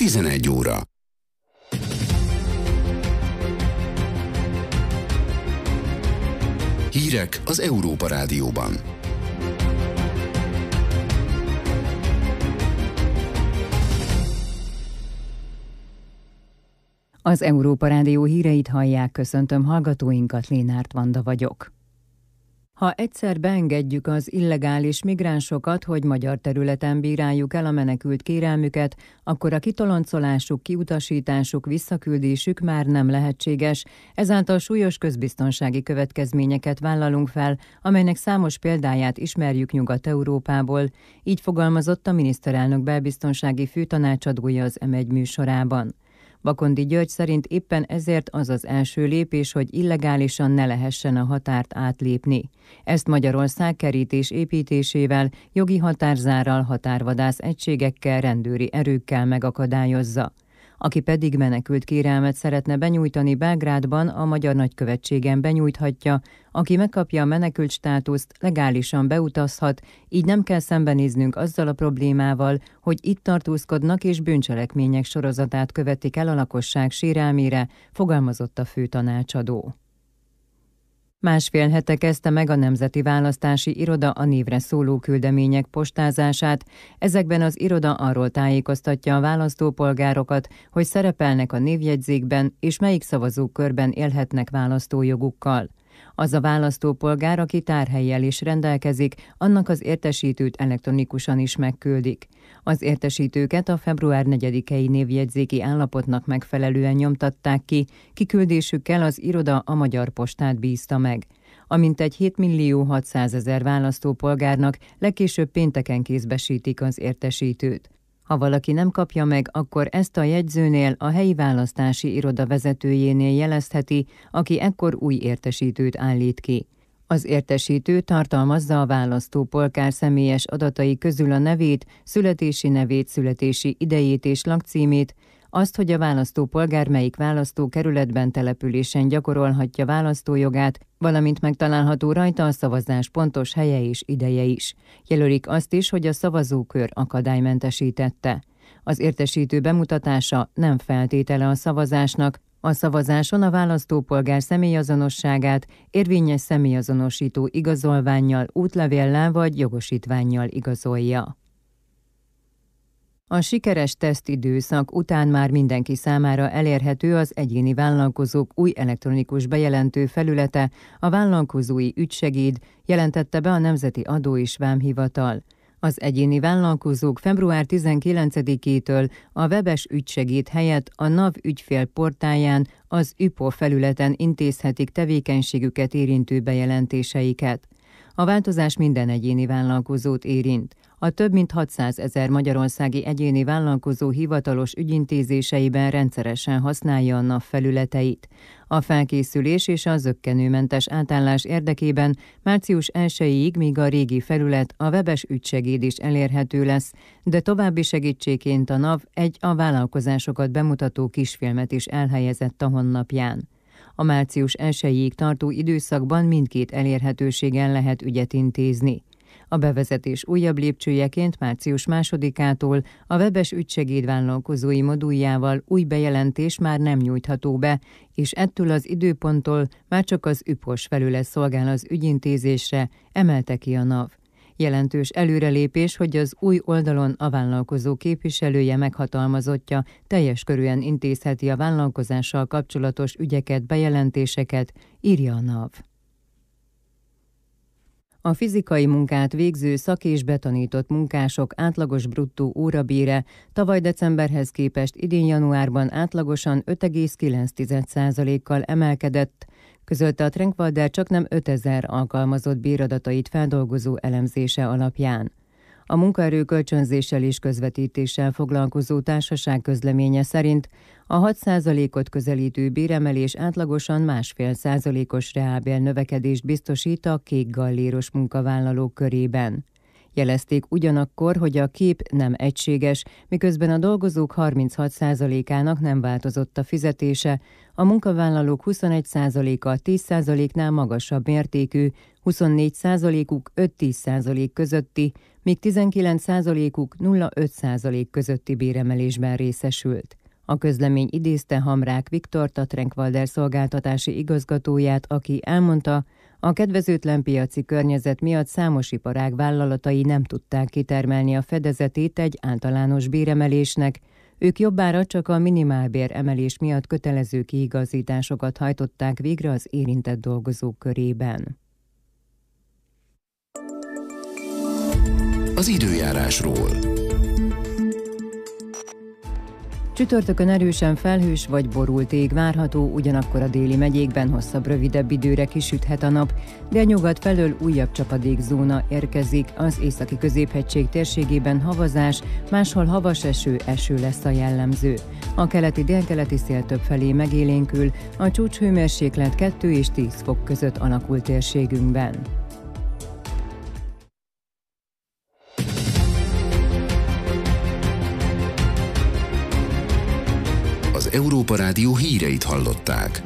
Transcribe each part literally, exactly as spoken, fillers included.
tizenegy óra. Hírek az Európa Rádióban. Az Európa Rádió híreit hallják, köszöntöm hallgatóinkat, Lénárt Vanda vagyok. Ha egyszer beengedjük az illegális migránsokat, hogy magyar területen bíráljuk el a menekült kérelmüket, akkor a kitoloncolásuk, kiutasításuk, visszaküldésük már nem lehetséges, ezáltal súlyos közbiztonsági következményeket vállalunk fel, amelynek számos példáját ismerjük Nyugat-Európából, így fogalmazott a miniszterelnök belbiztonsági főtanácsadója az em egy műsorában. Bakondi György szerint éppen ezért az az első lépés, hogy illegálisan ne lehessen a határt átlépni. Ezt Magyarország kerítés építésével, jogi határzárral, határvadász egységekkel, rendőri erőkkel megakadályozza. Aki pedig menekült kérelmet szeretne benyújtani Belgrádban, a magyar nagykövetségen benyújthatja, aki megkapja a menekült státuszt, legálisan beutazhat, így nem kell szembenéznünk azzal a problémával, hogy itt tartózkodnak és bűncselekmények sorozatát követik el a lakosság sérelmére, fogalmazott a főtanácsadó. Másfél hete kezdte meg a Nemzeti Választási Iroda a névre szóló küldemények postázását. Ezekben az iroda arról tájékoztatja a választópolgárokat, hogy szerepelnek a névjegyzékben, és melyik szavazókörben élhetnek választójogukkal. Az a választópolgár, aki tárhellyel is rendelkezik, annak az értesítőt elektronikusan is megküldik. Az értesítőket a február negyedikei névjegyzéki állapotnak megfelelően nyomtatták ki, kiküldésükkel az iroda a Magyar Postát bízta meg. A mintegy hét millió hatszázezer választópolgárnak legkésőbb pénteken kézbesítik az értesítőt. Ha valaki nem kapja meg, akkor ezt a jegyzőnél, a helyi választási iroda vezetőjénél jelezheti, aki ekkor új értesítőt állít ki. Az értesítő tartalmazza a választópolgár személyes adatai közül a nevét, születési nevét, születési idejét és lakcímét, azt, hogy a választópolgár melyik választókerületben településen gyakorolhatja választójogát, valamint megtalálható rajta a szavazás pontos helye és ideje is. Jelölik azt is, hogy a szavazókör akadálymentesítette. Az értesítő bemutatása nem feltétele a szavazásnak, a szavazáson a választópolgár személyazonosságát érvényes személyazonosító igazolvánnyal, útlevéllel vagy jogosítvánnyal igazolja. A sikeres tesztidőszak után már mindenki számára elérhető az egyéni vállalkozók új elektronikus bejelentő felülete, a vállalkozói ügysegéd, jelentette be a Nemzeti Adó és Vámhivatal. Az egyéni vállalkozók február tizenkilencedikétől a webes ügysegéd helyett a NAV ügyfél portáján, az üpo felületen intézhetik tevékenységüket érintő bejelentéseiket. A változás minden egyéni vállalkozót érint. A több mint hatszázezer magyarországi egyéni vállalkozó hivatalos ügyintézéseiben rendszeresen használja a NAV felületeit. A felkészülés és a zökkenőmentes átállás érdekében március elsejéig még a régi felület, a webes ügysegéd is elérhető lesz, de további segítségként a NAV egy a vállalkozásokat bemutató kisfilmet is elhelyezett a honlapján. A március elsejéig tartó időszakban mindkét elérhetőségen lehet ügyet intézni. A bevezetés újabb lépcsőjeként március másodikától a webes ügysegéd vállalkozói moduljával új bejelentés már nem nyújtható be, és ettől az időponttól már csak az üpos felület szolgál az ügyintézésre, emelte ki a NAV. Jelentős előrelépés, hogy az új oldalon a vállalkozó képviselője meghatalmazottja teljes körűen intézheti a vállalkozással kapcsolatos ügyeket, bejelentéseket, írja a NAV. A fizikai munkát végző szak- és betanított munkások átlagos bruttó órabére tavaly decemberhez képest idén januárban átlagosan öt egész kilenc százalékkal emelkedett, közölte a Trenkwalder csaknem ötezer alkalmazott béradatait feldolgozó elemzése alapján. A munkaerő kölcsönzéssel és közvetítéssel foglalkozó társaság közleménye szerint a hat százalékot közelítő béremelés átlagosan másfél százalékos reálbér növekedést biztosít a kék galléros munkavállalók körében. Jelezték ugyanakkor, hogy a kép nem egységes, miközben a dolgozók harminchat százalékának nem változott a fizetése, a munkavállalók huszonegy százaléka tíz százaléknál magasabb mértékű, huszonnégy százalékuk öt-tíz százalék közötti, míg tizenkilenc százalékuk nulla-öt százalék közötti béremelésben részesült. A közlemény idézte Hamrák Viktort, a Trenkwalder szolgáltatási igazgatóját, aki elmondta, a kedvezőtlen piaci környezet miatt számos iparág vállalatai nem tudták kitermelni a fedezetét egy általános béremelésnek, ők jobbára csak a minimálbér emelés miatt kötelező kiigazításokat hajtották végre az érintett dolgozók körében. Az időjárásról. Csütörtökön erősen felhős vagy borult ég várható, ugyanakkor a déli megyékben hosszabb, rövidebb időre kisüthet a nap, de a nyugat felől újabb csapadékzóna érkezik, az északi középhegység térségében havazás, máshol havas eső, eső lesz a jellemző. A keleti-délkeleti szél többfelé megélénkül, a csúcshőmérséklet kettő és tíz fok között alakul térségünkben. Az Európa Rádió híreit hallották.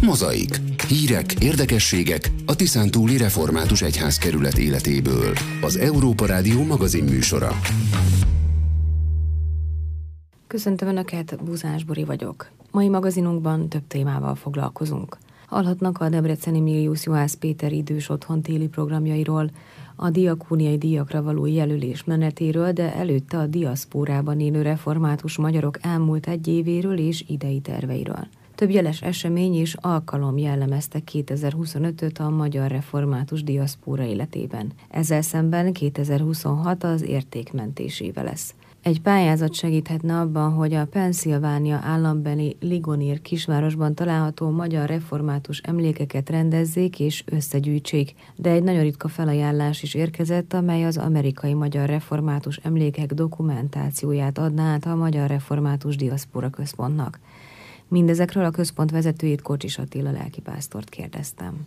Mozaik. Hírek, érdekességek a Tiszántúli Református Egyházkerület életéből. Az Európa Rádió magazin műsora. Köszöntöm Önöket, Buzás Bori vagyok. Mai magazinunkban több témával foglalkozunk. Hallhatnak a debreceni Milius Juhász Péter idős otthon téli programjairól, a diakóniai díjakra való jelölés menetéről, de előtte a diaszpórában élő református magyarok elmúlt egy évéről és idei terveiről. Több jeles esemény és alkalom jellemezte kétezer-huszonötöt a magyar református diaszpóra életében. Ezzel szemben kétezer-huszonhat az értékmentésével lesz. Egy pályázat segíthetne abban, hogy a Pennsylvania állambeli Ligonier kisvárosban található magyar református emlékeket rendezzék és összegyűjtsék, de egy nagyon ritka felajánlás is érkezett, amely az amerikai magyar református emlékek dokumentációját adná át a Magyar Református Diaszpóra Központnak. Mindezekről a központ vezetőjét, Kocsis Attila lelkipásztort kérdeztem.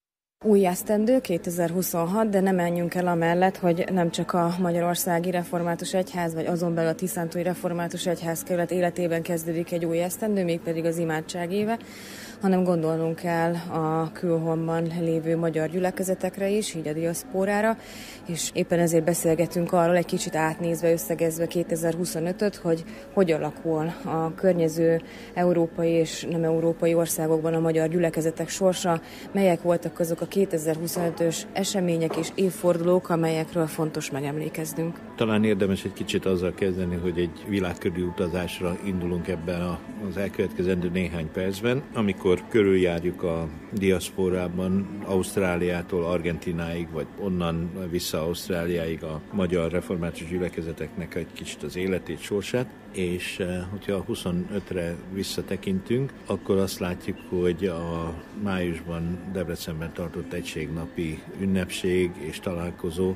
Új esztendő kétezer-huszonhat, de nem menjünk el amellett, hogy nem csak a Magyarországi Református Egyház, vagy azon belül a Tiszántúli Református Egyházkerület életében kezdődik egy új esztendő, mégpedig az imádság éve, hanem gondolnunk kell a külhonban lévő magyar gyülekezetekre is, így a diaszpórára, és éppen ezért beszélgetünk arról, egy kicsit átnézve, összegezve kétezer-huszonötöt, hogy hogy alakul a környező európai és nem európai országokban a magyar gyülekezetek sorsa, melyek voltak azok a kétezer-huszonötös események és évfordulók, amelyekről fontos megemlékeznünk. Talán érdemes egy kicsit azzal kezdeni, hogy egy világkörüli utazásra indulunk ebben az elkövetkezendő néhány percben, amikor körüljárjuk a diaszpórában Ausztráliától Argentináig, vagy onnan vissza Ausztráliáig a magyar református gyülekezeteknek egy kicsit az életét, sorsát, és hogyha huszonötre visszatekintünk, akkor azt látjuk, hogy a májusban Debrecenben tartott egységnapi ünnepség és találkozó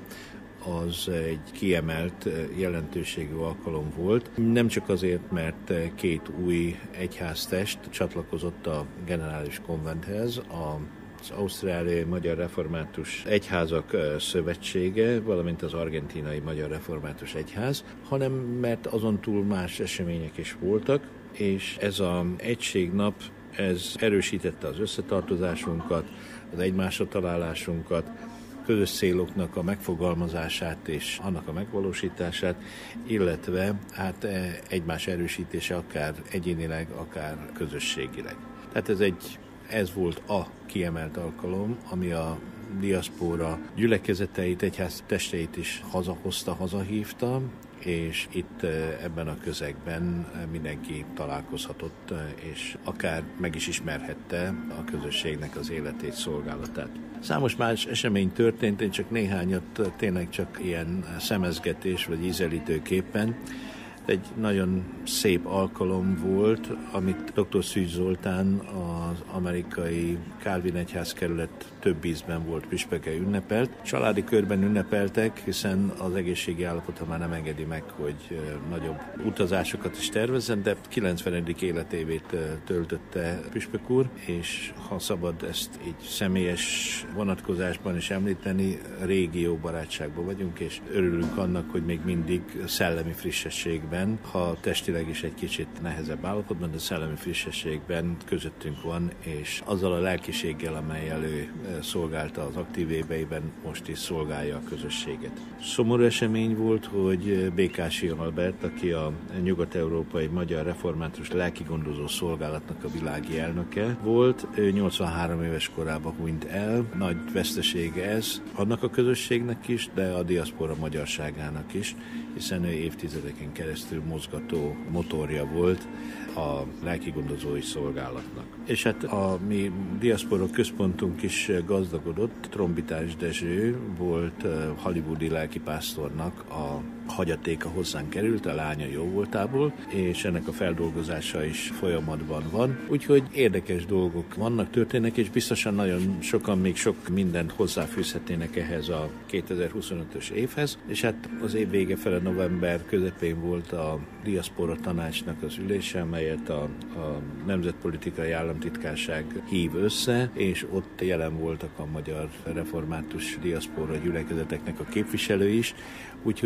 az egy kiemelt jelentőségű alkalom volt. Nem csak azért, mert két új egyháztest csatlakozott a generális konventhez, az Ausztráliai Magyar Református Egyházak Szövetsége, valamint az Argentinai Magyar Református Egyház, hanem mert azon túl más események is voltak, és ez az egységnap, ez erősítette az összetartozásunkat, az egymásra találásunkat, közös céloknak a megfogalmazását és annak a megvalósítását, illetve hát egymás erősítése akár egyénileg, akár közösségileg. Tehát ez egy, ez volt a kiemelt alkalom, ami a diaszpóra gyülekezeteit, egyház testeit is hazahozta, hazahívta, és itt ebben a közegben mindenki találkozhatott, és akár meg is ismerhette a közösségnek az életét, szolgálatát. Számos más esemény történt, én csak néhányat tényleg csak ilyen szemezgetés vagy ízelítőképpen. Egy nagyon szép alkalom volt, amit doktor Szűcs Zoltán, az amerikai Calvin Egyházkerület több ízben volt püspöke ünnepelt. Családi körben ünnepeltek, hiszen az egészségi állapota már nem engedi meg, hogy nagyobb utazásokat is tervezzen, de kilencvenedik életévét töltötte püspök úr, és ha szabad ezt így személyes vonatkozásban is említeni, régi jó barátságban vagyunk, és örülünk annak, hogy még mindig szellemi frissességben, ha testileg is egy kicsit nehezebb állapotban, de szellemi frissességben közöttünk van, és azzal a lelkiséggel, amellyel ő szolgálta az aktív éveiben, most is szolgálja a közösséget. Szomorú esemény volt, hogy Békási Albert, aki a nyugat-európai magyar református lelkigondozó szolgálatnak a világi elnöke volt, ő nyolcvanhárom éves korában hunyt el. Nagy vesztesége ez annak a közösségnek is, de a diaszpóra magyarságának is, hiszen ő évtizedeken keresztül mozgató motorja volt a lelkigondozói szolgálatnak. És hát a mi diaszpóra központunk is gazdagodott. Trombitás Dezső volt hollywoodi lelkipásztornak a hagyatéka, hozzánk került, a lánya jóvoltából, és ennek a feldolgozása is folyamatban van. Úgyhogy érdekes dolgok vannak, történnek, és biztosan nagyon sokan még sok mindent hozzáfűzhetnének ehhez a kétezer-huszonötös évhez. És hát az év vége fele, november közepén volt a diaszpóra tanácsnak az ülése, amelyet a, a Nemzetpolitikai Államtitkárság hív össze, és ott jelen voltak a magyar református diaszpóra gyülekezeteknek a képviselői is. Úgyhogy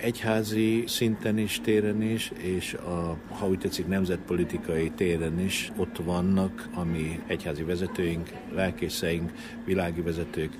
egyházi szinten is, téren is, és a, ha úgy tetszik, nemzetpolitikai téren is ott vannak, ami egyházi vezetőink, lelkészeink, világi vezetők,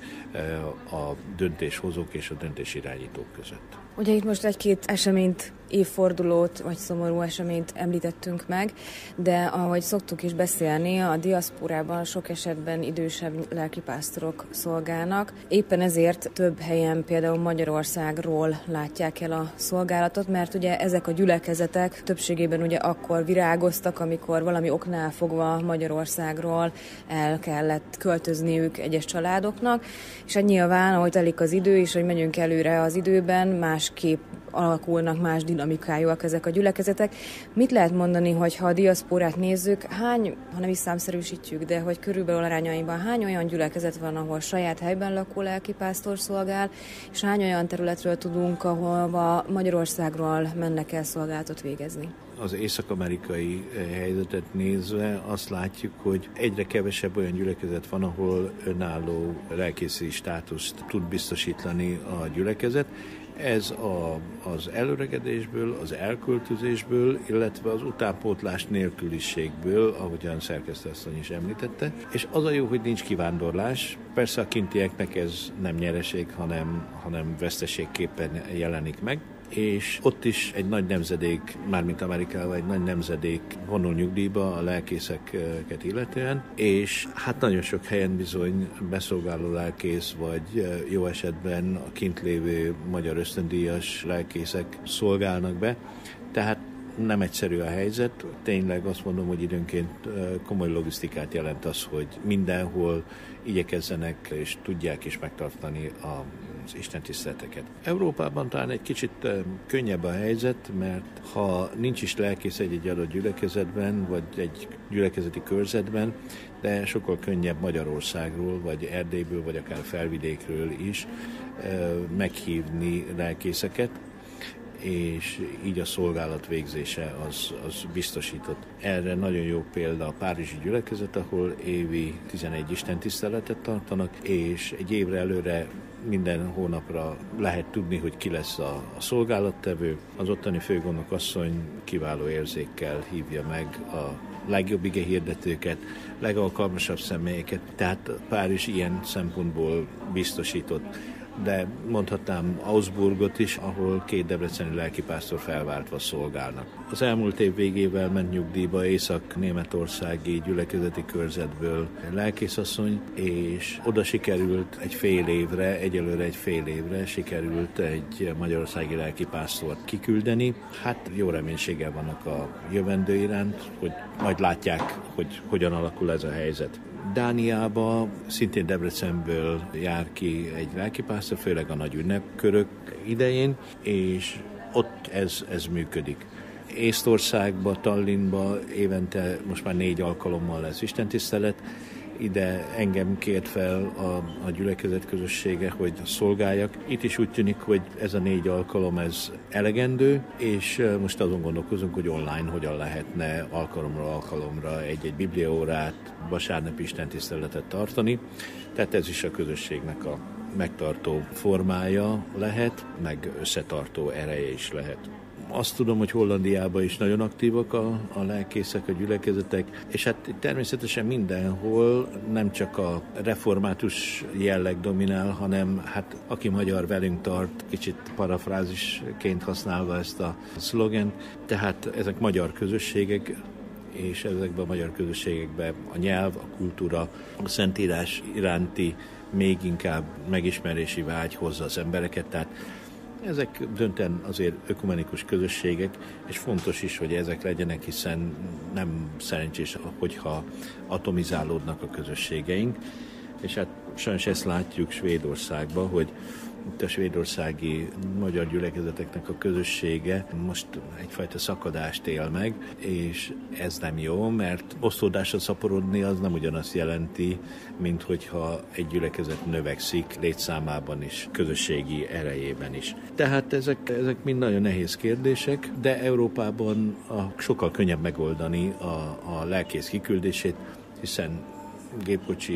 a döntéshozók és a döntésirányítók között. Ugye itt most egy-két eseményt, évfordulót vagy szomorú eseményt említettünk meg, de ahogy szoktuk is beszélni, a diaszporában sok esetben idősebb lelkipásztorok szolgálnak. Éppen ezért több helyen, például Magyarországról látják el a szolgálatot, mert ugye ezek a gyülekezetek többségében ugye akkor virágoztak, amikor valami oknál fogva Magyarországról el kellett költözniük egyes családoknak, és hát nyilván, ahogy telik az idő, és hogy megyünk előre az időben, másképp alakulnak, más dinamikájúak ezek a gyülekezetek. Mit lehet mondani, hogy ha a diaszporát nézzük, hány, ha nem is számszerűsítjük, de hogy körülbelül arányaiban hány olyan gyülekezet van, ahol saját helyben lakó lelkipásztor szolgál, és hány olyan területről tudunk, ahol Magyarországról mennek el szolgálatot végezni? Az észak-amerikai helyzetet nézve azt látjuk, hogy egyre kevesebb olyan gyülekezet van, ahol önálló lelkészi státuszt tud biztosítani a gyülekezet. Ez a, az előregedésből, az elköltözésből, illetve az utánpótlás nélküliségből, ahogyan szerkesztőasszony is említette. És az a jó, hogy nincs kivándorlás. Persze a kintieknek ez nem nyereség, hanem, hanem veszteségképpen jelenik meg. És ott is egy nagy nemzedék, mármint Amerikában egy nagy nemzedék vonul nyugdíjba a lelkészeket illetően, és hát nagyon sok helyen bizony beszolgáló lelkész, vagy jó esetben a kint lévő magyar ösztöndíjas lelkészek szolgálnak be, tehát nem egyszerű a helyzet. Tényleg azt mondom, hogy időnként komoly logisztikát jelent az, hogy mindenhol igyekezzenek és tudják is megtartani az istentiszteleteket. Európában talán egy kicsit könnyebb a helyzet, mert ha nincs is lelkész egy-egy adott gyülekezetben, vagy egy gyülekezeti körzetben, de sokkal könnyebb Magyarországról, vagy Erdélyből, vagy akár Felvidékről is meghívni lelkészeket, és így a szolgálat végzése az, az biztosított. Erre nagyon jó példa a párizsi gyülekezet, ahol évi tizenegy istentiszteletet tartanak, és egy évre előre minden hónapra lehet tudni, hogy ki lesz a, a szolgálattevő. Az ottani főgondnok asszony kiváló érzékkel hívja meg a legjobb igehirdetőket, legalkalmasabb személyeket, tehát Párizs ilyen szempontból biztosított. De mondhatnám Augsburgot is, ahol két debreceni lelkipásztor felváltva szolgálnak. Az elmúlt év végével ment nyugdíjba észak-németországi gyülekezeti körzetből lelkészasszony, és oda sikerült egy fél évre, egyelőre egy fél évre sikerült egy magyarországi lelkipásztort kiküldeni. Hát jó reménységgel vannak a jövendő iránt, hogy majd látják, hogy hogyan alakul ez a helyzet. Dániába szintén Debrecenből jár ki egy lelkipásztor, főleg a nagy ünnepkörök idején, és ott ez, ez működik. Észtországba, Tallinnba évente most már négy alkalommal lesz istentisztelet, ide engem kért fel a, a gyülekezet közössége, hogy szolgáljak. Itt is úgy tűnik, hogy ez a négy alkalom ez elegendő, és most azon gondolkozunk, hogy online hogyan lehetne alkalomra alkalomra egy-egy bibliaórát, vasárnapi istentiszteletet tartani. Tehát ez is a közösségnek a megtartó formája lehet, meg összetartó ereje is lehet. Azt tudom, hogy Hollandiában is nagyon aktívak a, a lelkészek, a gyülekezetek, és hát természetesen mindenhol nem csak a református jelleg dominál, hanem hát aki magyar velünk tart, kicsit parafrázisként használva ezt a szlogent, tehát ezek magyar közösségek, és ezekben a magyar közösségekben a nyelv, a kultúra, a szentírás iránti még inkább megismerési vágy hozza az embereket, tehát ezek döntően azért ökumenikus közösségek, és fontos is, hogy ezek legyenek, hiszen nem szerencsés, hogyha atomizálódnak a közösségeink. És hát sajnos ezt látjuk Svédországban, hogy itt a svédországi magyar gyülekezeteknek a közössége most egyfajta szakadást él meg, és ez nem jó, mert osztódásra szaporodni az nem ugyanazt jelenti, mint hogyha egy gyülekezet növekszik létszámában is, közösségi erejében is. Tehát ezek, ezek mind nagyon nehéz kérdések, de Európában a, sokkal könnyebb megoldani a, a lelkész kiküldését, hiszen gépkocsi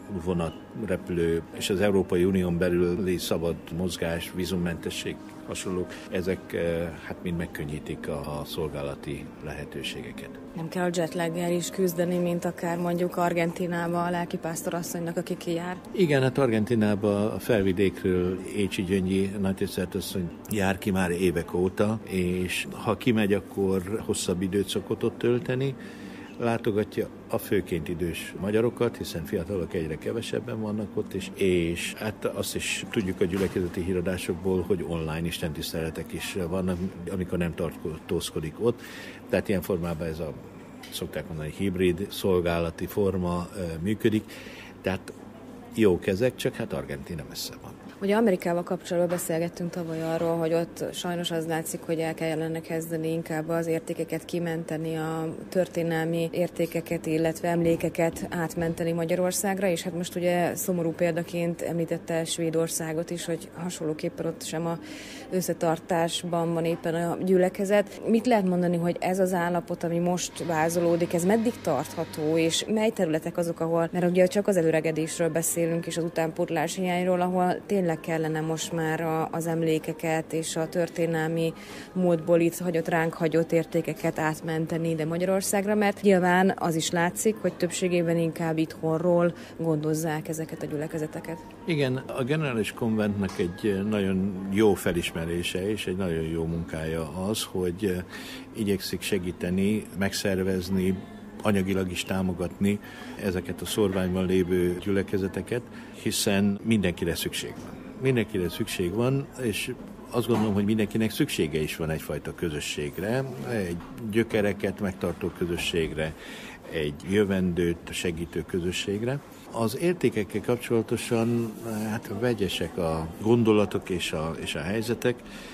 vonat, repülő és az Európai Unión belüli szabad mozgás, vízummentesség, hasonlók, ezek hát mind megkönnyítik a szolgálati lehetőségeket. Nem kell a jetlaggel is küzdeni, mint akár mondjuk Argentinába a lelkipásztorasszonynak, aki kijár? Igen, hát Argentinába a felvidékről Écsi Gyöngyi nagytiszteletasszony jár ki már évek óta, és ha kimegy, akkor hosszabb időt szokott ott tölteni. Látogatja a főként idős magyarokat, hiszen fiatalok egyre kevesebben vannak ott is, és hát azt is tudjuk a gyülekezeti híradásokból, hogy online istentiszteletek is vannak, amikor nem tartózkodik ott. Tehát ilyen formában ez a, szokták mondani, hibrid szolgálati forma működik. Tehát jók ezek, csak hát Argentína messze van. Ugye Amerikával kapcsolatban beszélgettünk tavaly arról, hogy ott sajnos az látszik, hogy el kellene kezdeni inkább az értékeket kimenteni, a történelmi értékeket, illetve emlékeket átmenteni Magyarországra, és hát most ugye szomorú példaként említette Svédországot is, hogy hasonlóképpen ott sem a összetartásban van éppen a gyülekezet. Mit lehet mondani, hogy ez az állapot, ami most vázolódik, ez meddig tartható, és mely területek azok, ahol, mert ugye csak az előregedésről beszélünk, és az utánpótlás hiányról, ahol tényleg kellene most már a, az emlékeket és a történelmi módból itt hagyott, ránk hagyott értékeket átmenteni ide Magyarországra, mert nyilván az is látszik, hogy többségében inkább itthonról gondozzák ezeket a gyülekezeteket. Igen, a Generális Konventnek egy nagyon jó felismerése és egy nagyon jó munkája az, hogy igyekszik segíteni, megszervezni, anyagilag is támogatni ezeket a szórványban lévő gyülekezeteket, hiszen mindenkire szükség van. Mindenkire szükség van, és azt gondolom, hogy mindenkinek szüksége is van egyfajta közösségre, egy gyökereket megtartó közösségre, egy jövendőt segítő közösségre. Az értékekkel kapcsolatosan hát vegyesek a gondolatok és a, és a helyzetek.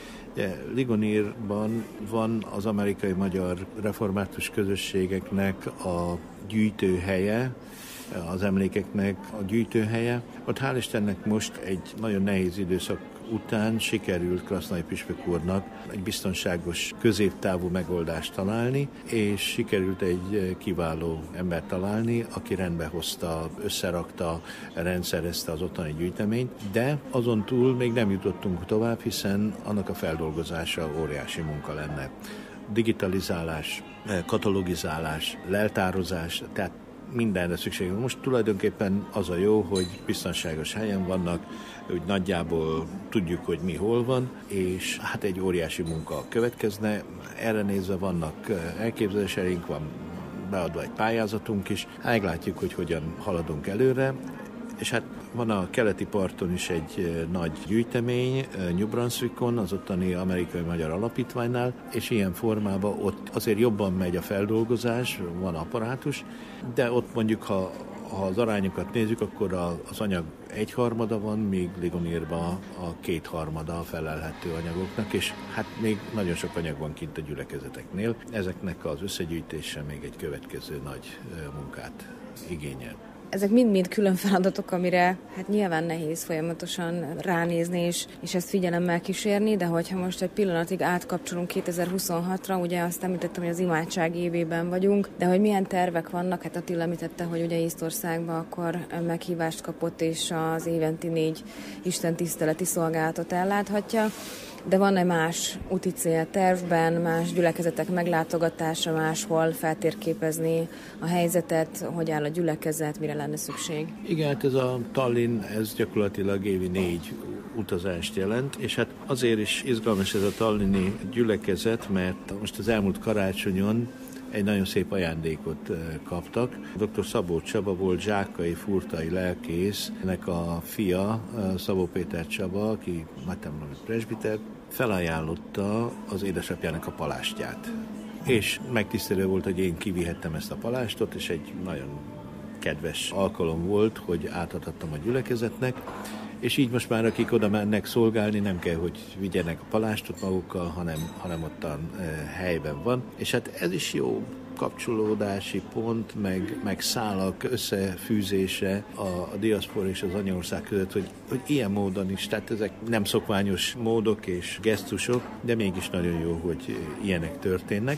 Ligonírban van az amerikai magyar református közösségeknek a gyűjtőhelye, az emlékeknek a gyűjtőhelye. Ott hál' Istennek most egy nagyon nehéz időszak után sikerült Krasznai püspök úrnak egy biztonságos, középtávú megoldást találni, és sikerült egy kiváló embert találni, aki rendbe hozta, összerakta, rendszerezte az ottani gyűjteményt, de azon túl még nem jutottunk tovább, hiszen annak a feldolgozása óriási munka lenne. Digitalizálás, katalogizálás, leltározás, tehát mindenre szükség van. Most tulajdonképpen az a jó, hogy biztonságos helyen vannak, hogy nagyjából tudjuk, hogy mi hol van, és hát egy óriási munka következne. Erre nézve vannak elképzeléseink, van beadva egy pályázatunk is. Meglátjuk, hogy hogyan haladunk előre. És hát van a keleti parton is egy nagy gyűjtemény, New Brunswickon, az ottani Amerikai Magyar Alapítványnál, és ilyen formában ott azért jobban megy a feldolgozás, van apparátus, de ott mondjuk, ha, ha az arányokat nézzük, akkor az anyag egyharmada van, míg Ligonírban a kétharmada a felelhető anyagoknak, és hát még nagyon sok anyag van kint a gyülekezeteknél. Ezeknek az összegyűjtése még egy következő nagy munkát igényel. Ezek mind-mind külön feladatok, amire hát nyilván nehéz folyamatosan ránézni, és, és ezt figyelemmel kísérni, de hogyha most egy pillanatig átkapcsolunk kétezer-huszonhatra, ugye azt említettem, hogy az imádság évében vagyunk, de hogy milyen tervek vannak, hát Attila említette, hogy ugye Észtországban akkor meghívást kapott, és az éventi négy istentiszteleti szolgálatot elláthatja. De van-e más úti cél tervben, más gyülekezetek meglátogatása, máshol feltérképezni a helyzetet, hogy áll a gyülekezet, mire lenne szükség? Igen, hát ez a Tallinn, ez gyakorlatilag évi négy utazást jelent, és hát azért is izgalmas ez a tallinni gyülekezet, mert most az elmúlt karácsonyon egy nagyon szép ajándékot kaptak. doktor Szabó Csaba volt zsákai furtai lelkésznek a fia, Szabó Péter Csaba, aki matematikai presbiter, felajánlotta az édesapjának a palástját. És megtisztelő volt, hogy én kivihettem ezt a palástot, és egy nagyon kedves alkalom volt, hogy átadhattam a gyülekezetnek, és így most már akik oda mennek szolgálni, nem kell, hogy vigyenek a palástot magukkal, hanem, hanem ottan e, helyben van. És hát ez is jó kapcsolódási pont, meg, meg szálak összefűzése a, a diaszpora és az anyaország között, hogy, hogy ilyen módon is, tehát ezek nem szokványos módok és gesztusok, de mégis nagyon jó, hogy ilyenek történnek.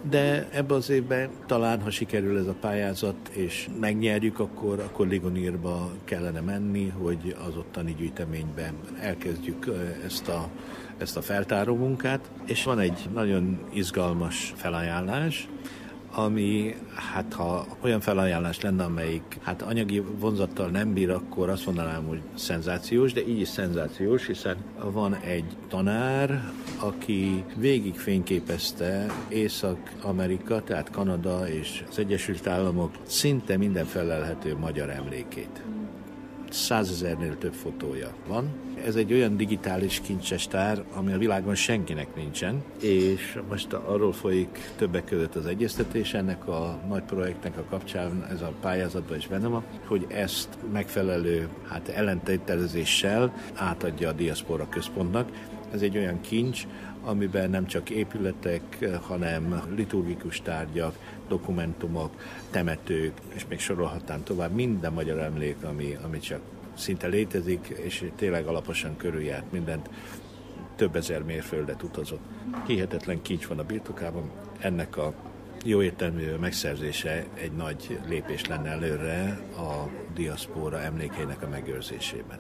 de ebben az évben talán, ha sikerül ez a pályázat, és megnyerjük, akkor, akkor Ligonierba kellene menni, hogy az ottani gyűjteményben elkezdjük ezt a, ezt a feltáró munkát, és van egy nagyon izgalmas felajánlás, ami, hát ha olyan felajánlás lenne, amelyik hát anyagi vonzattal nem bír, akkor azt mondanám, hogy szenzációs, de így is szenzációs, hiszen van egy tanár, aki végig fényképezte Észak-Amerika, tehát Kanada és az Egyesült Államok szinte minden felelhető magyar emlékét. Százezernél több fotója van. Ez egy olyan digitális kincsestár, ami a világon senkinek nincsen, és most arról folyik többek között az egyeztetés ennek a nagy projektnek a kapcsán, ez a pályázatban is benne van, hogy ezt megfelelő hát ellentételezéssel átadja a Diaszpora Központnak. Ez egy olyan kincs, amiben nem csak épületek, hanem liturgikus tárgyak, dokumentumok, temetők, és még sorolhatnám tovább minden magyar emlék, ami, ami csak szinte létezik, és tényleg alaposan körüljárt mindent, több ezer mérföldet utazott. Hihetetlen kincs van a birtokában, ennek a jó értelmű megszerzése egy nagy lépés lenne előre a diaszpóra emlékeinek a megőrzésében.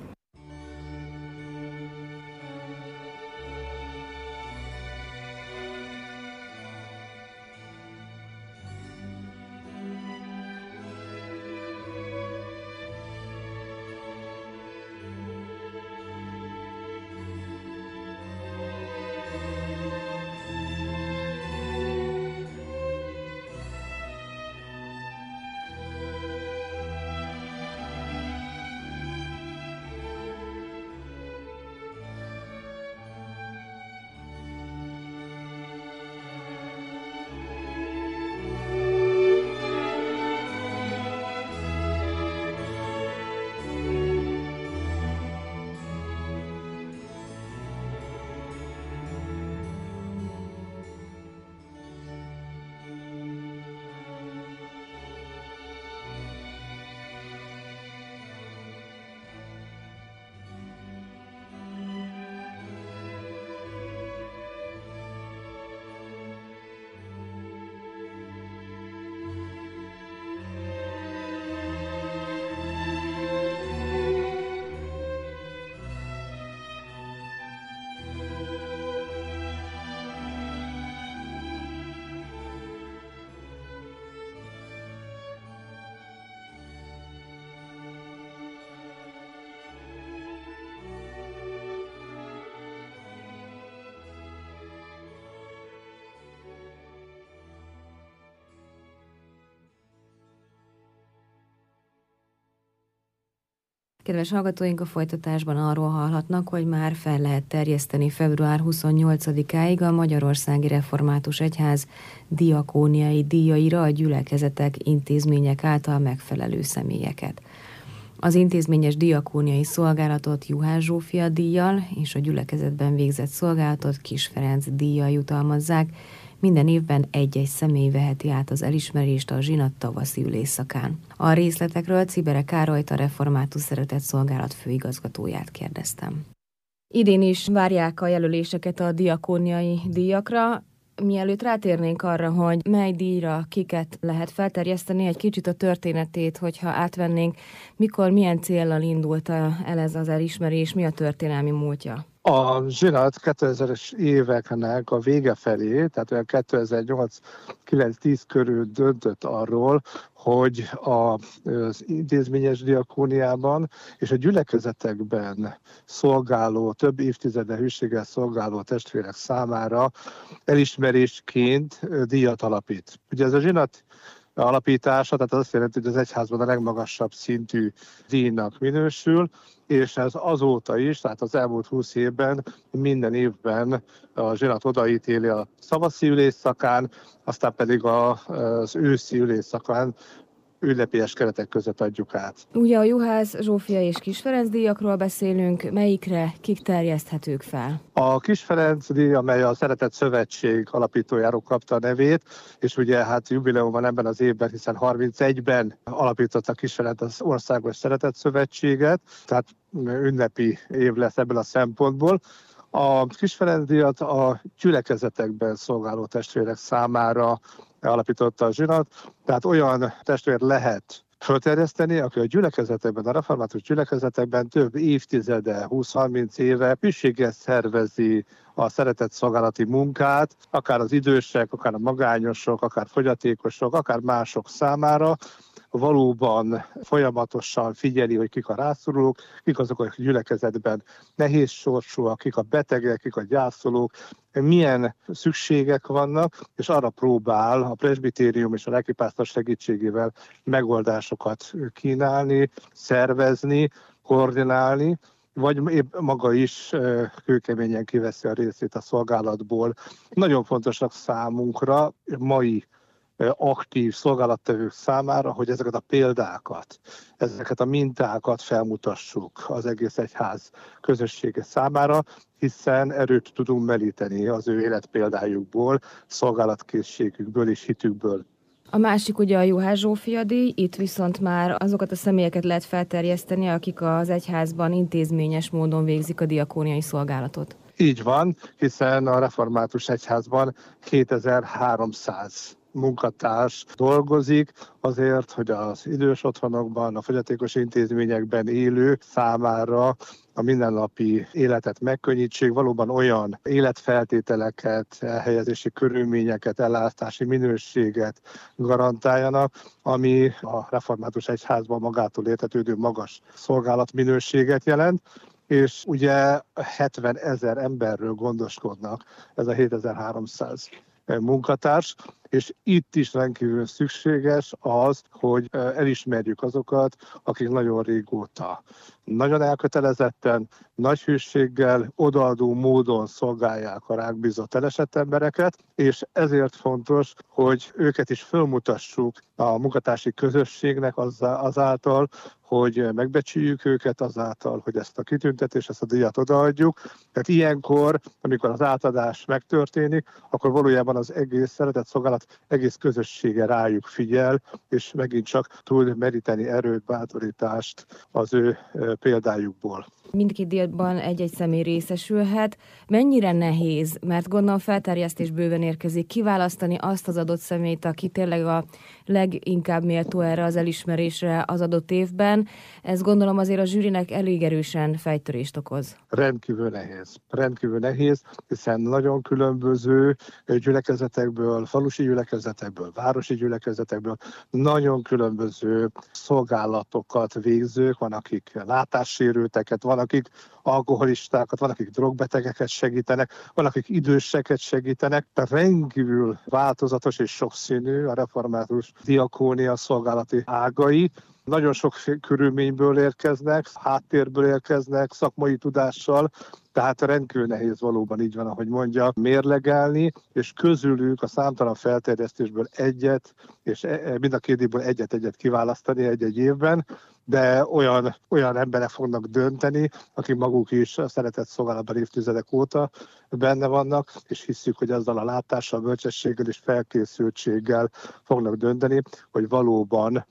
Kedves hallgatóink, a folytatásban arról hallhatnak, hogy már fel lehet terjeszteni február huszonnyolcadikáig a Magyarországi Református Egyház diakóniai díjaira a gyülekezetek, intézmények által megfelelő személyeket. Az intézményes diakóniai szolgálatot Juhász Zsófia díjjal és a gyülekezetben végzett szolgálatot Kiss Ferenc díjjal jutalmazzák. Minden évben egy-egy személy veheti át az elismerést a zsinat tavaszi ülésszakán. A részletekről Cibere Károlyt, a Református Szeretetszolgálat főigazgatóját kérdeztem. Idén is várják a jelöléseket a diakóniai díjakra. Mielőtt rátérnénk arra, hogy mely díjra kiket lehet felterjeszteni, egy kicsit a történetét, hogyha átvennénk, mikor, milyen céllal indult el ez az elismerés, mi a történelmi múltja? A zsinat kétezres éveknek a vége felé, tehát olyan kétezer-nyolc kilenc tíz körül döntött arról, hogy az intézményes diakóniában és a gyülekezetekben szolgáló, több évtizede hűséggel szolgáló testvérek számára elismerésként díjat alapít. Ugye ez a zsinat alapítása, tehát az azt jelenti, hogy az egyházban a legmagasabb szintű díjnak minősül, és ez azóta is, tehát az elmúlt húsz évben minden a zsinat odaítéli a tavaszi ülésszakán, aztán pedig az őszi ülésszakán ünnepélyes keretek között adjuk át. Ugye a Juhász Zsófia és Kiss Ferenc díjakról beszélünk, melyikre kik terjeszthetők fel? A Kiss Ferenc díj, amely a Szeretett Szövetség alapítójáról kapta a nevét, és ugye hát jubileum van ebben az évben, hiszen harmincegyben alapította Kiss Ferenc az Országos Szeretett Szövetséget, tehát ünnepi év lesz ebből a szempontból. A Kis Ferenc-díjat a gyülekezetekben szolgáló testvérek számára alapította a zsinat, tehát olyan testvér lehet fölterjeszteni, aki a gyülekezetekben, a református gyülekezetekben több évtizede, húsz-harminc éve hűséggel szervezi a szeretett szolgálati munkát, akár az idősek, akár a magányosok, akár fogyatékosok, akár mások számára, valóban folyamatosan figyeli, hogy kik a rászorulók, kik azok a gyülekezetben nehéz sorsúak, kik a betegek, kik a gyászolók, milyen szükségek vannak, és arra próbál a presbitérium és a lelkipásztor segítségével megoldásokat kínálni, szervezni, koordinálni, vagy épp maga is kőkeményen kiveszi a részét a szolgálatból. Nagyon fontosak számunkra mai aktív szolgálattevők számára, hogy ezeket a példákat, ezeket a mintákat felmutassuk az egész egyház közössége számára, hiszen erőt tudunk meríteni az ő életpéldájukból, szolgálatkészségükből és hitükből. A másik ugye a Juhász Zsófia díj, itt viszont már azokat a személyeket lehet felterjeszteni, akik az egyházban intézményes módon végzik a diakóniai szolgálatot. Így van, hiszen a református egyházban kétezer-háromszáz munkatárs dolgozik azért, hogy az idős otthonokban, a fogyatékos intézményekben élő számára a mindennapi életet megkönnyítsék, valóban olyan életfeltételeket, elhelyezési körülményeket, ellátási minőséget garantáljanak, ami a református egyházban magától értetődő magas szolgálatminőséget jelent. És ugye hetvenezer emberről gondoskodnak, ez a hétezer-háromszáz munkatárs, és itt is rendkívül szükséges az, hogy elismerjük azokat, akik nagyon régóta, nagyon elkötelezetten, nagy hűséggel, odaadó módon szolgálják a ránk bízott elesett embereket, és ezért fontos, hogy őket is fölmutassuk a munkatársi közösségnek azáltal, hogy megbecsüljük őket, azáltal, hogy ezt a kitüntetést, ezt a díjat odaadjuk. Tehát ilyenkor, amikor az átadás megtörténik, akkor valójában az egész szeretett szolgálat egész közössége rájuk figyel, és megint csak tud meríteni erőt, bátorítást az ő példájukból. Mindkét díjban egy-egy személy részesülhet. Mennyire nehéz, mert gondolom felterjesztés bőven érkezik, kiválasztani azt az adott személyt, aki tényleg a leginkább méltó erre az elismerésre az adott évben. Ez gondolom azért a zsűrinek elég erősen fejtörést okoz. Rendkívül nehéz. Rendkívül nehéz, hiszen nagyon különböző gyülekezetekből, falusi gyülekezetekből, városi gyülekezetekből nagyon különböző szolgálatokat végzők, van akik látássérülteket, van akik alkoholistákat, van akik drogbetegeket segítenek, van akik időseket segítenek, tehát rendkívül változatos és sokszínű a református diakónia szolgálati ágai. Nagyon sok körülményből érkeznek, háttérből érkeznek, szakmai tudással, tehát rendkívül nehéz valóban, így van, ahogy mondja, mérlegelni, és közülük a számtalan felterjesztésből egyet, és mind a két évből egyet-egyet kiválasztani egy-egy évben, de olyan, olyan emberek fognak dönteni, akik maguk is a szeretett szolgálatban évtizedek óta benne vannak, és hiszük, hogy azzal a látással, bölcsességgel és felkészültséggel fognak dönteni, hogy valóban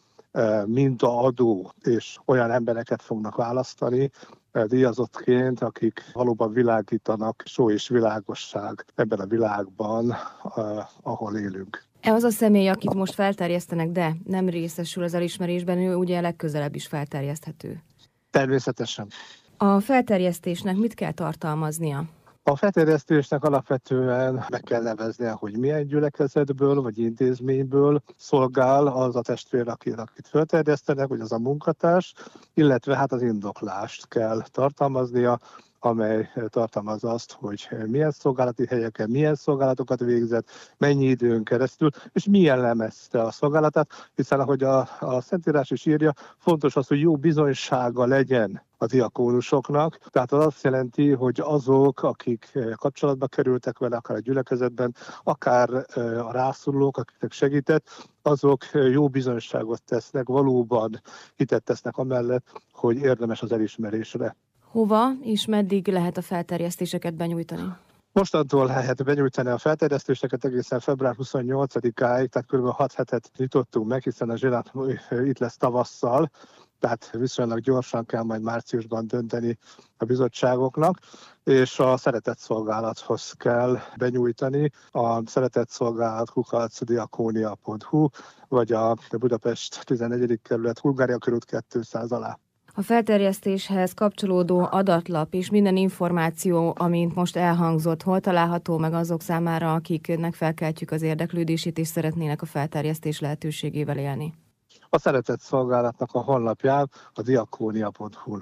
mintaadó és olyan embereket fognak választani díjazottként, akik valóban világítanak, só és világosság ebben a világban, ahol élünk. E az a személy, akit most felterjesztenek, de nem részesül az elismerésben, ő ugye legközelebb is felterjeszthető. Természetesen. A felterjesztésnek mit kell tartalmaznia? A felterjesztésnek alapvetően meg kell neveznie, hogy milyen gyülekezetből vagy intézményből szolgál az a testvér, akit felterjesztenek, vagy az a munkatárs, illetve hát az indoklást kell tartalmaznia, amely tartalmaz azt, hogy milyen szolgálati helyeken, milyen szolgálatokat végzett, mennyi időn keresztül, és milyen lemezte a szolgálatát, hiszen ahogy a, a Szentírás is írja, fontos az, hogy jó bizonysága legyen a diakónusoknak. Tehát az azt jelenti, hogy azok, akik kapcsolatba kerültek vele, akár a gyülekezetben, akár a rászorulók, akiknek segített, azok jó bizonyságot tesznek, valóban hitet tesznek amellett, hogy érdemes az elismerésre. Hova és meddig lehet a felterjesztéseket benyújtani? Mostantól lehet benyújtani a felterjesztéseket egészen február huszonnyolcadikáig, tehát kb. hat hetet nyitottunk meg, hiszen a zsinat itt lesz tavasszal, tehát viszonylag gyorsan kell majd márciusban dönteni a bizottságoknak, és a szeretetszolgálathoz kell benyújtani a szeretetszolgálat kukac diakónia pont hu, vagy a Budapest tizennegyedik kerület Hungária körút kétszáz alá. A felterjesztéshez kapcsolódó adatlap és minden információ, amint most elhangzott, hol található meg azok számára, akiknek felkeltjük az érdeklődését és szeretnének a felterjesztés lehetőségével élni? A szeretetszolgálatnak a honlapján, a diakónia pont hu.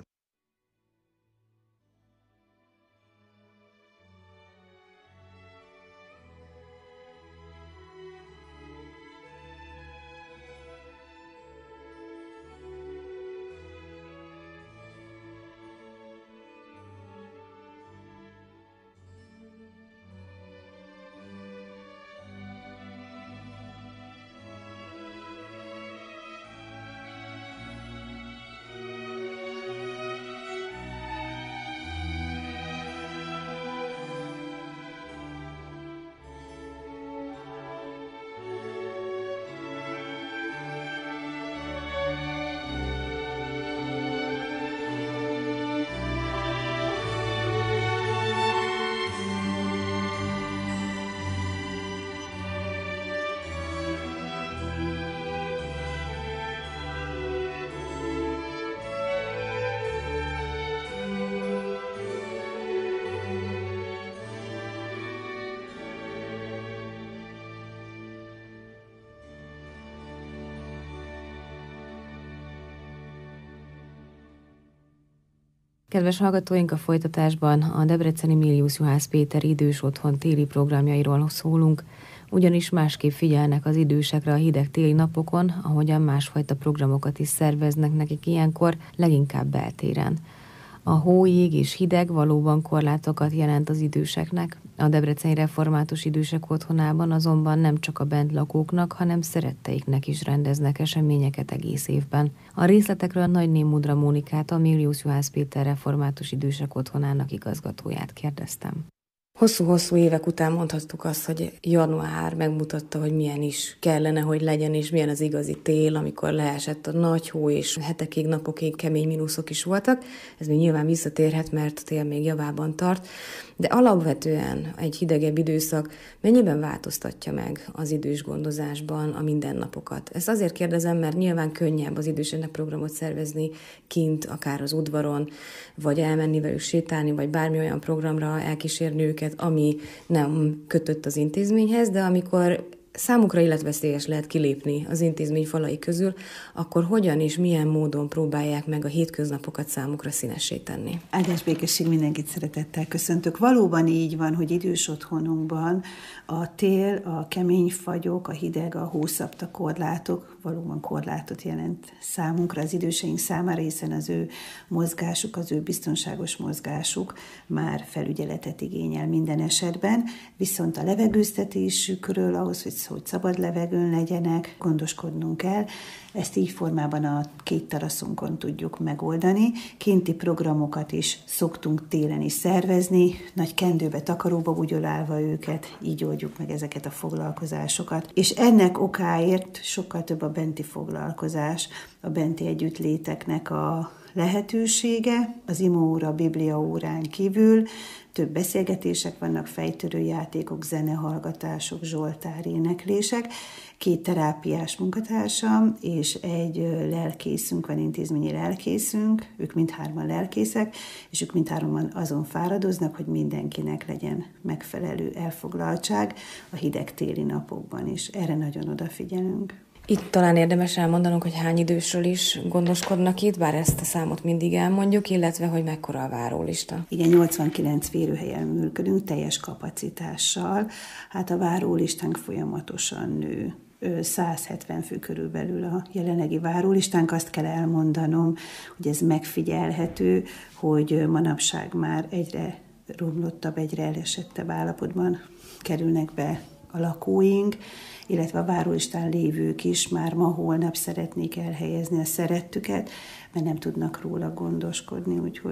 Kedves hallgatóink, a folytatásban a debreceni Milius Juhász Péter idős otthon téli programjairól szólunk, ugyanis másképp figyelnek az idősekre a hideg téli napokon, ahogyan másfajta programokat is szerveznek nekik ilyenkor, leginkább beltéren. A hó, jég és hideg valóban korlátokat jelent az időseknek. A Debreceni Református Idősek Otthonában azonban nem csak a bentlakóknak, hanem szeretteiknek is rendeznek eseményeket egész évben. A részletekről Nagyné Mudra Mónikát, a Milius Juhász Péter Református Idősek Otthonának igazgatóját kérdeztem. Hosszú-hosszú évek után mondhattuk azt, hogy január megmutatta, hogy milyen is kellene, hogy legyen, és milyen az igazi tél, amikor leesett a nagy hó, és hetekig, napokig kemény mínuszok is voltak. Ez még nyilván visszatérhet, mert a tél még javában tart. De alapvetően egy hidegebb időszak mennyiben változtatja meg az idős gondozásban a mindennapokat? Ezt azért kérdezem, mert nyilván könnyebb az idősöknek programot szervezni kint, akár az udvaron, vagy elmenni velük sétálni, vagy bármi olyan programra elkísérni őket, ami nem kötött az intézményhez, de amikor számukra életveszélyes lehet kilépni az intézmény falai közül, akkor hogyan és milyen módon próbálják meg a hétköznapokat számukra színessé tenni? Áldás békesség, mindenkit szeretettel köszöntök. Valóban így van, hogy idős otthonunkban a tél, a kemény fagyok, a hideg, a hószapta korlátok valóban korlátot jelent számunkra, az időseink számára, hiszen az ő mozgásuk, az ő biztonságos mozgásuk már felügyeletet igényel minden esetben, viszont a levegőztetésükről, ahhoz, hogy hogy szabad levegőn legyenek, gondoskodnunk kell. Ezt így formában a két teraszunkon tudjuk megoldani. Kinti programokat is szoktunk télen is szervezni, nagy kendőbe, takaróba bugyolálva őket, így oldjuk meg ezeket a foglalkozásokat. És ennek okáért sokkal több a benti foglalkozás, a benti együttléteknek a lehetősége, az imóóra, a biblia órán kívül több beszélgetések vannak, fejtörő játékok, zenehallgatások, zsoltár éneklések, két terápiás munkatársam és egy lelkészünk van, intézményi lelkészünk, ők mindhárman lelkészek, és ők mindhárman azon fáradoznak, hogy mindenkinek legyen megfelelő elfoglaltság a hideg téli napokban is. Erre nagyon odafigyelünk. Itt talán érdemes elmondanunk, hogy hány idősről is gondoskodnak itt, bár ezt a számot mindig elmondjuk, illetve hogy mekkora a várólista. Igen, nyolcvankilenc férőhelyen működünk, teljes kapacitással. Hát a várólistánk folyamatosan nő. száz hetven fő körülbelül a jelenlegi várólistánk. Azt kell elmondanom, hogy ez megfigyelhető, hogy manapság már egyre romlottabb, egyre elesettebb állapotban kerülnek be a lakóink, illetve a várólistán lévők is már ma-holnap szeretnék elhelyezni a szerettüket, mert nem tudnak róla gondoskodni, úgyhogy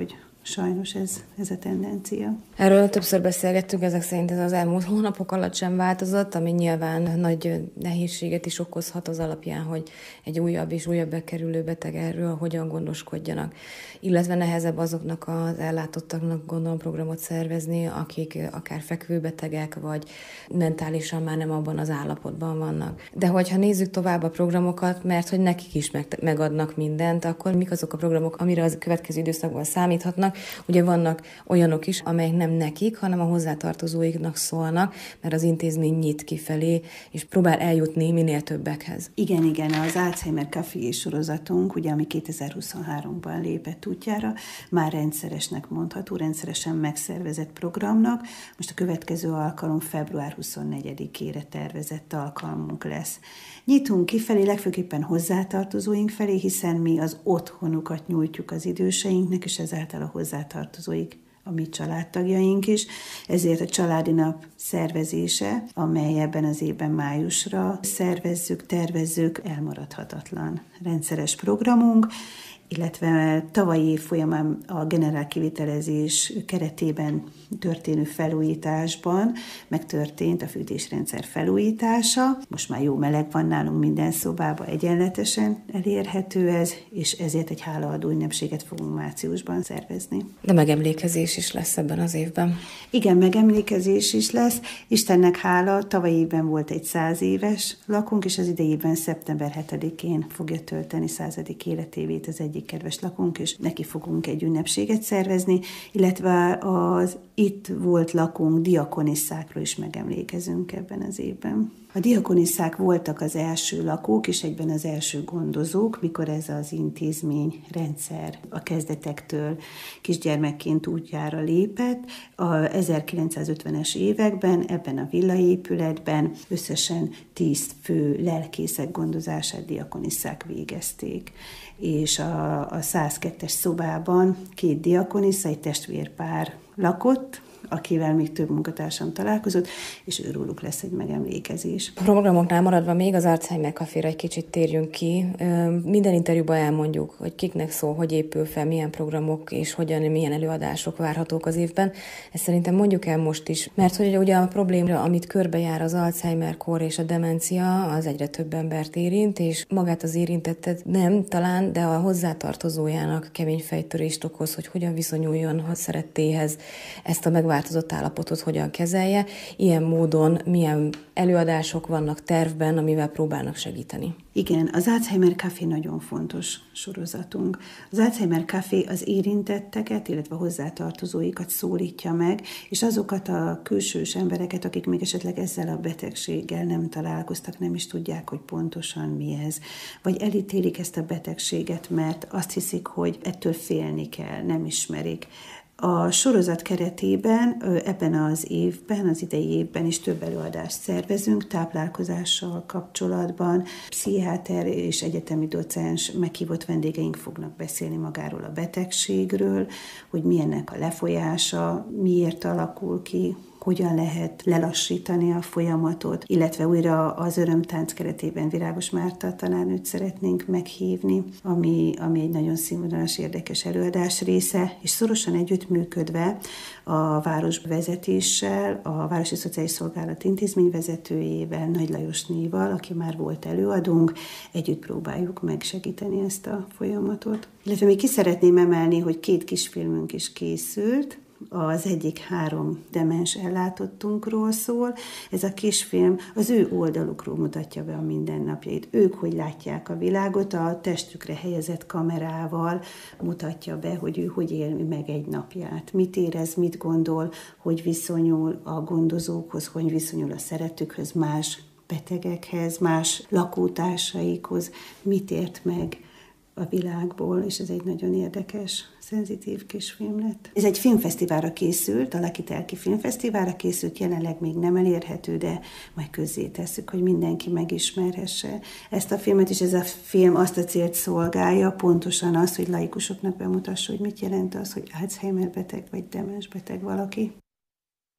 sajnos ez, ez a tendencia. Erről többször beszélgettünk, ezek szerint ez az elmúlt hónapok alatt sem változott, ami nyilván nagy nehézséget is okozhat az alapján, hogy egy újabb és újabb bekerülő beteg erről hogyan gondoskodjanak. Illetve nehezebb azoknak az ellátottaknak gondolom programot szervezni, akik akár fekvőbetegek, vagy mentálisan már nem abban az állapotban vannak. De hogyha nézzük tovább a programokat, mert hogy nekik is meg, megadnak mindent, akkor mik azok a programok, amire az következő időszakban számíthatnak. Ugye vannak olyanok is, amelyek nem nekik, hanem a hozzátartozóiknak szólnak, mert az intézmény nyit kifelé, és próbál eljutni minél többekhez. Igen, igen, az Alzheimer Café sorozatunk, ugye, ami kétezer-huszonháromban lépett útjára, már rendszeresnek mondható, rendszeresen megszervezett programnak. Most a következő alkalom február huszonnegyedikére tervezett alkalmunk lesz. Nyitunk kifelé, legfőképpen hozzátartozóink felé, hiszen mi az otthonukat nyújtjuk az időseinknek, és ezáltal a hozzátartozóik a mi családtagjaink is. Ezért a családi nap szervezése, amely ebben az évben májusra szervezzük, tervezzük, elmaradhatatlan rendszeres programunk, illetve tavalyi év folyamán a generál kivitelezés keretében történő felújításban megtörtént a fűtésrendszer felújítása. Most már jó meleg van nálunk minden szobában, egyenletesen elérhető ez, és ezért egy hálaadó ünnepséget fogunk márciusban szervezni. De megemlékezés is lesz ebben az évben. Igen, megemlékezés is lesz. Istennek hála, tavalyi évben volt egy száz éves lakunk, és az idejében szeptember hetedikén fogja tölteni századik életévét az egyik kedves lakunk, és neki fogunk egy ünnepséget szervezni, illetve az itt volt lakunk diakonisszákról is megemlékezünk ebben az évben. A diakonisszák voltak az első lakók, és egyben az első gondozók, mikor ez az intézmény rendszer a kezdetektől kisgyermekként útjára lépett. A ezerkilencszázötvenes években ebben a villaépületben összesen tíz fő lelkészek gondozását diakonisszák végezték. És a, a száz kettes szobában két diakonisza, egy testvérpár lakott, akivel még több munkatársam találkozott, és őróluk lesz egy megemlékezés. A programoknál maradva még az Alzheimer Caféra egy kicsit térjünk ki. Minden interjúban elmondjuk, hogy kiknek szól, hogy épül fel, milyen programok és hogyan, milyen előadások várhatók az évben. Ezt szerintem mondjuk el most is, mert hogy ugye a probléma, amit körbejár az Alzheimer-kor és a demencia, az egyre több embert érint, és magát az érintettet nem talán, de a hozzátartozójának kemény fejtörést okoz, hogy hogyan viszonyuljon a szerettéhez, ezt a megváltozott állapotot hogyan kezelje. Ilyen módon milyen előadások vannak tervben, amivel próbálnak segíteni. Igen, az Alzheimer Café nagyon fontos sorozatunk. Az Alzheimer Café az érintetteket, illetve a hozzátartozóikat szólítja meg, és azokat a külsős embereket, akik még esetleg ezzel a betegséggel nem találkoztak, nem is tudják, hogy pontosan mi ez. Vagy elítélik ezt a betegséget, mert azt hiszik, hogy ettől félni kell, nem ismerik. A sorozat keretében ebben az évben, az idei évben is több előadást szervezünk táplálkozással kapcsolatban. Pszichiáter és egyetemi docens meghívott vendégeink fognak beszélni magáról a betegségről, hogy milyennek a lefolyása, miért alakul ki, hogyan lehet lelassítani a folyamatot, illetve újra az örömtánc keretében Virágos Márta tanárnőt szeretnénk meghívni, ami, ami egy nagyon színvonalas, érdekes előadás része, és szorosan együttműködve a város vezetéssel, a Városi Szociális Szolgálat intézmény vezetőjével, Nagy Lajosnéval, aki már volt előadónk, együtt próbáljuk megsegíteni ezt a folyamatot. Illetve még ki szeretném emelni, hogy két kisfilmünk is készült. Az egyik három demens ellátottunkról szól. Ez a kisfilm az ő oldalukról mutatja be a mindennapjait. Ők hogy látják a világot, a testükre helyezett kamerával mutatja be, hogy ő hogy él meg egy napját. Mit érez, mit gondol, hogy viszonyul a gondozókhoz, hogy viszonyul a szeretőkhöz, más betegekhez, más lakótársaikhoz, mit ért meg a világból, és ez egy nagyon érdekes, szenzitív kisfilm lett. Ez egy filmfesztiválra készült, a Lucky Telki filmfesztiválra készült, jelenleg még nem elérhető, de majd közzé tesszük, hogy mindenki megismerhesse ezt a filmet, és ez a film azt a célt szolgálja, pontosan az, hogy laikusoknak bemutassa, hogy mit jelent az, hogy Alzheimer beteg vagy demens beteg valaki.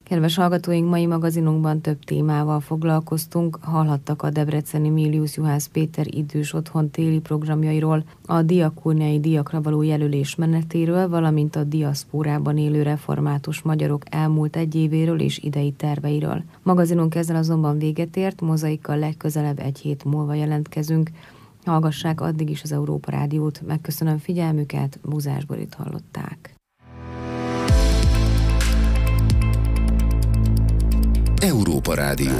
Kedves hallgatóink, mai magazinunkban több témával foglalkoztunk. Hallhattak a debreceni Milius Juhász Péter idős otthon téli programjairól, a diakóniai díjakra való jelölés menetéről, valamint a diaszpórában élő református magyarok elmúlt egy évéről és idei terveiről. Magazinunk ezzel azonban véget ért, Mozaikkal legközelebb egy hét múlva jelentkezünk. Hallgassák addig is az Európa Rádiót. Megköszönöm figyelmüket, Buzás Borit hallották. Európa Rádió.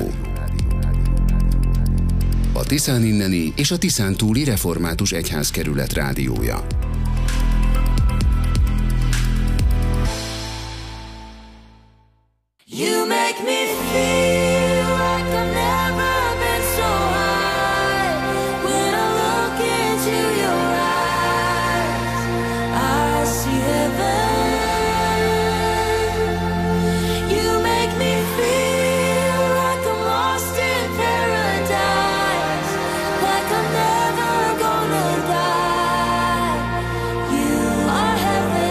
A Tiszán inneni és a Tiszántúli Református Egyházkerület rádiója. You make me feel like I've never been so high. When I look into your eyes, I see heaven. You make me feel like I'm lost in paradise, like I'm never gonna die. You are heaven.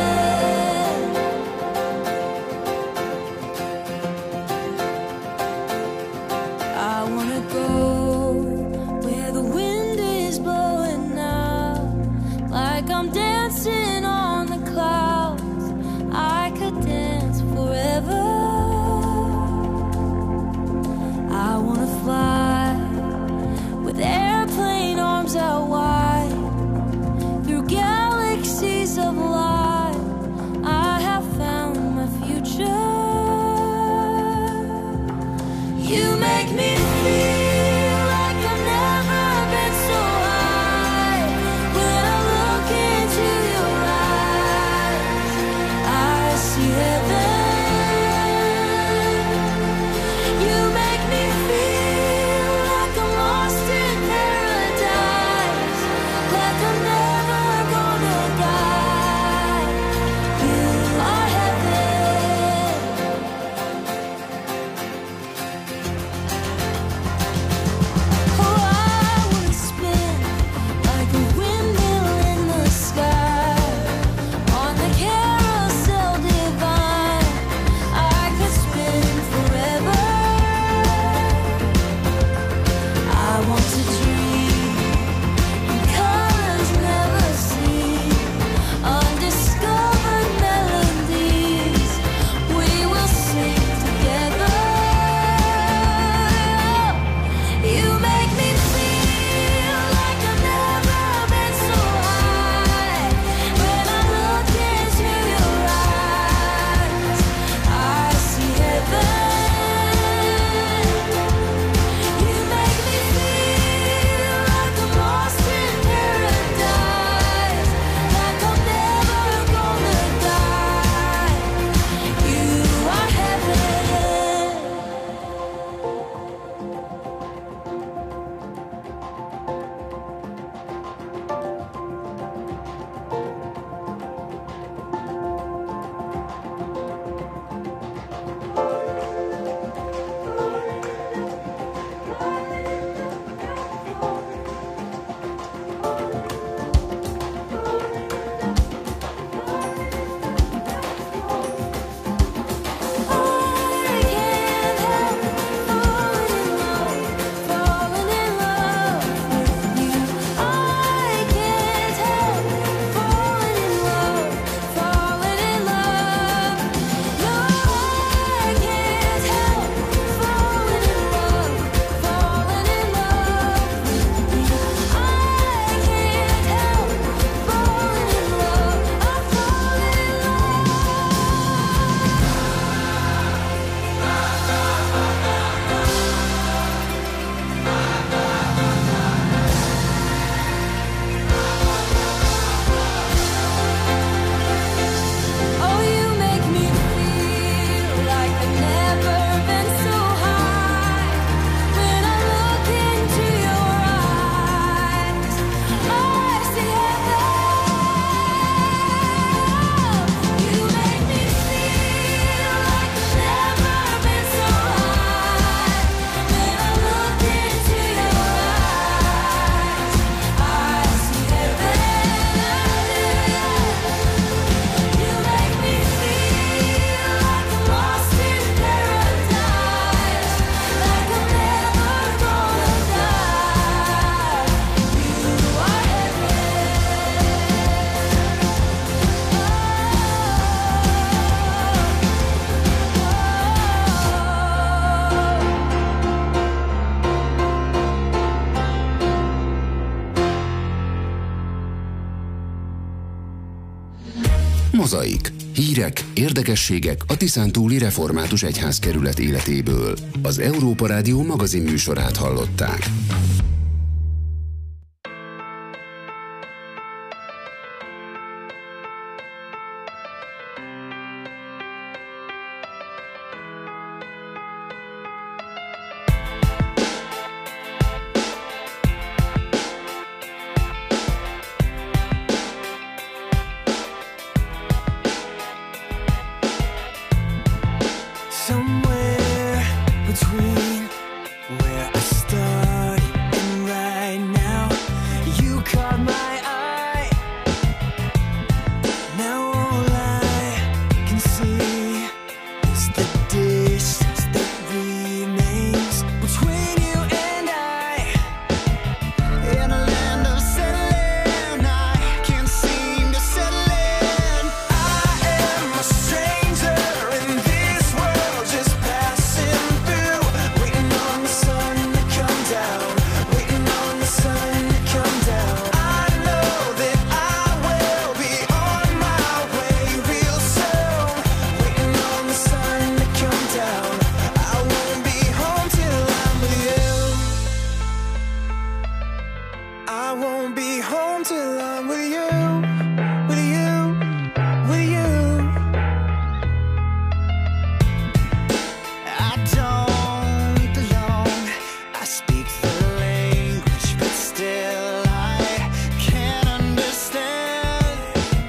Mozaik. Hírek, érdekességek a Tiszántúli Református Egyházkerület életéből. Az Európa Rádió magazin műsorát hallották. Somewhere between where I started and right now, you caught my eye. Now all I can see is the distance that remains between you and I. In a land of settling, I can't seem to settle in. I am a stranger in this world, just passing through, waiting on the sun to come down, waiting on the sun to come down. I know that I will be on my way real soon, waiting on the sun to come down. I won't be home till I'm with you. I won't be home till I'm with you, with you, with you. I don't belong. I speak the language, but still I can't understand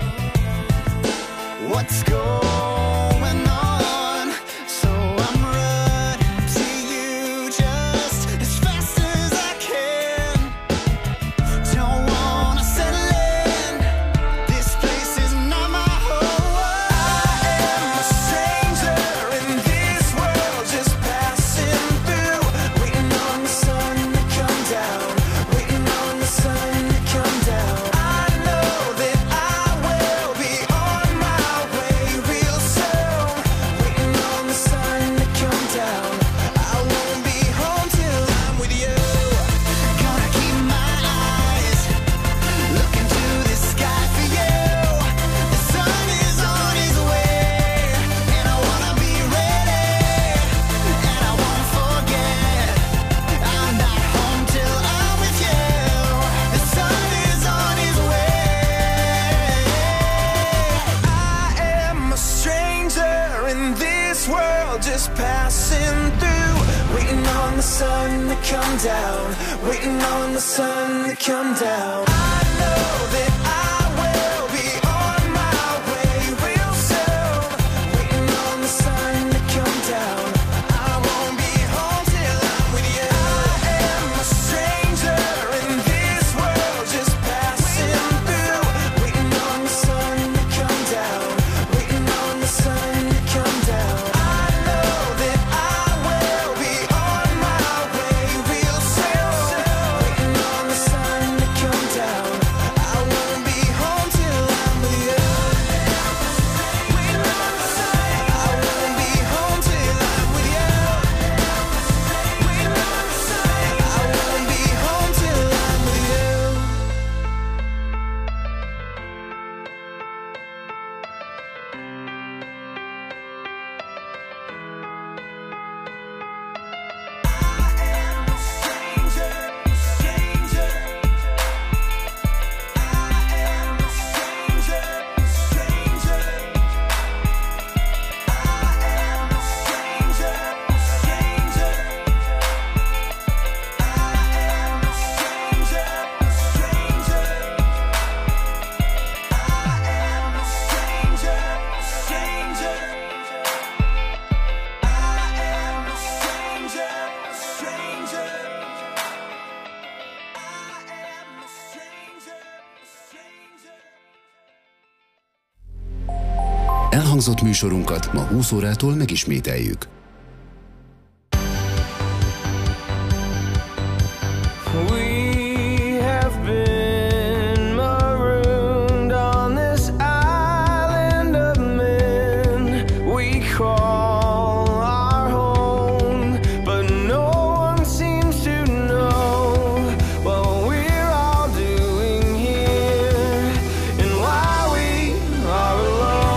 what's going on. So I'm running to you just as fast as I can. Don't wanna settle in. This place is not my home. I am a stranger in this world, just passing through, waiting on the sun to come down, waiting on the sun to come down. I know that I will be on my way real soon, waiting on the sun to come down. I won't be home till I'm with you. Gonna keep my eyes looking to the sky for you. The sun is on his way, and I wanna be ready, and I won't forget. I'm not home till I'm with you. The sun is on his way. I am a stranger in this world, just passing through, waiting on the sun to come down, waiting on the sun to come down. I know that I will be on my way real soon, waiting on the sun to come down. I won't be home till I'm with you. I am a stranger in this world, just passing through, waiting on the sun to come down, waiting on the sun to come down. I know that I will be on my way real soon, waiting on the sun to come down. I won't be home till I'm with you. Waiting on the sun. I won't be home till I'm with you. Waiting on the sun. I won't be home till I'm with you. Elhangzott műsorunkat ma húsz órától megismételjük. We have been marooned on this island of men we call our home, but no one seems to know what we're all doing here and why we are alone.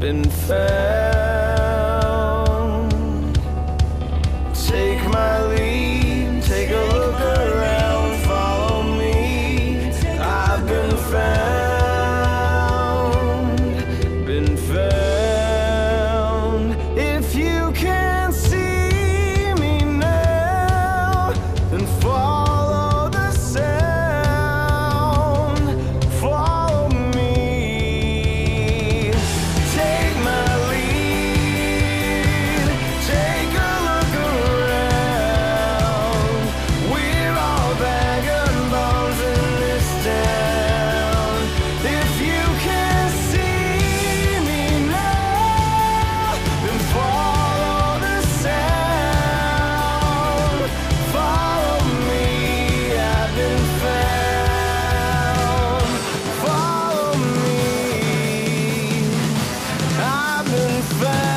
been found. Take my lead, take a look around, follow me. I've been found, been found. If you can't see me now, then follow the sound, follow me. Take my lead, take a look around. We're all vagabonds in this town. If you can't see me now, then follow the sound, follow me. I've been found, follow me. I've been found.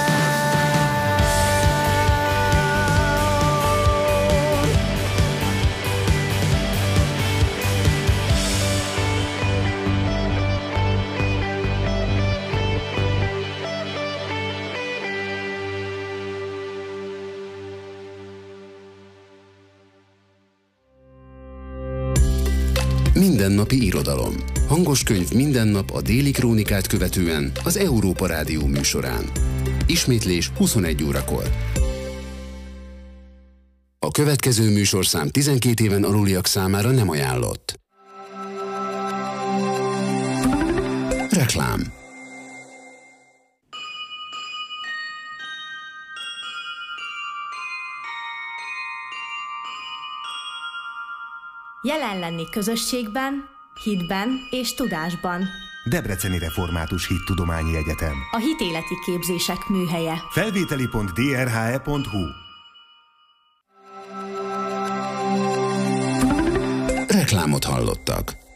Mindennapi irodalom. Hangos könyv minden nap a Déli Krónikát követően az Európa Rádió műsorán. Ismétlés huszonegy órakor. A következő műsorszám tizenkét éven aluliak számára nem ajánlott. Reklám. Jelen lenni közösségben, hitben és tudásban. Debreceni Református Hittudományi Egyetem. A hitéleti képzések műhelye. Felvételi pont d r h e pont h u. Reklámot hallottak.